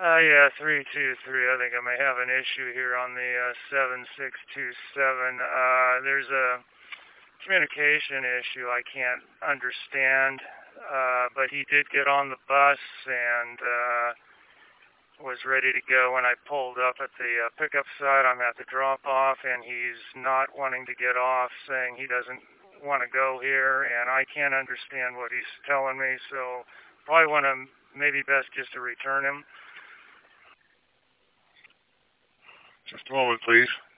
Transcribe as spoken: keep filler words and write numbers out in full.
Uh, yeah, three two three. I think I may have an issue here on the uh, seven six two seven. Uh, there's a communication issue I can't understand, uh, but he did get on the bus and uh, was ready to go when I pulled up at the uh, pickup side. I'm at the drop-off, and he's not wanting to get off, saying he doesn't want to go here, and I can't understand what he's telling me, so probably want to maybe best just to return him. Just a moment, please.